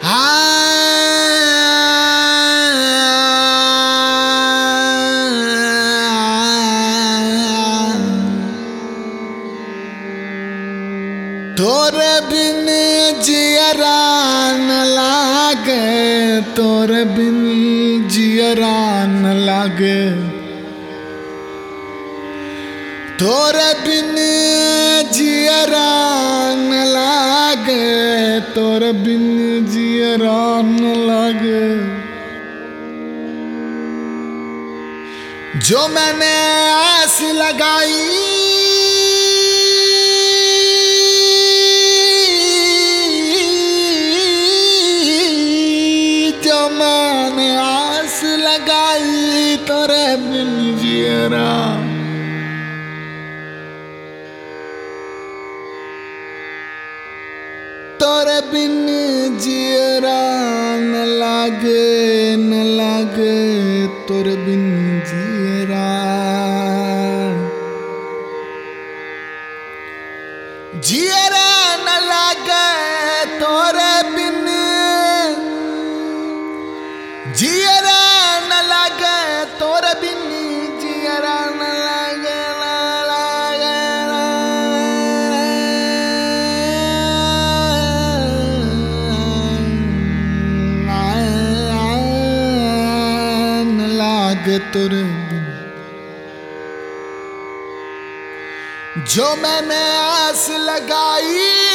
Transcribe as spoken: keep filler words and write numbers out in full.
तोरे बिन जियरा न लागे, तोरे बिन जियरा न लागे, तोरे बिन जियरा न लागे, तोरे बिन जियरा न लागे। जो मैंने आस लगाई, जो मैंने आस लगाई, तोरे बिन जियरा तोरे बिन जियरा न लागे, न लागे तोरे बिन जियरा। जियरा न लागे तोरे बिन, जियरा न लागे तोरे बिन, जियरा न लागे, तोरे बिन। जो मैंने आस लगाई,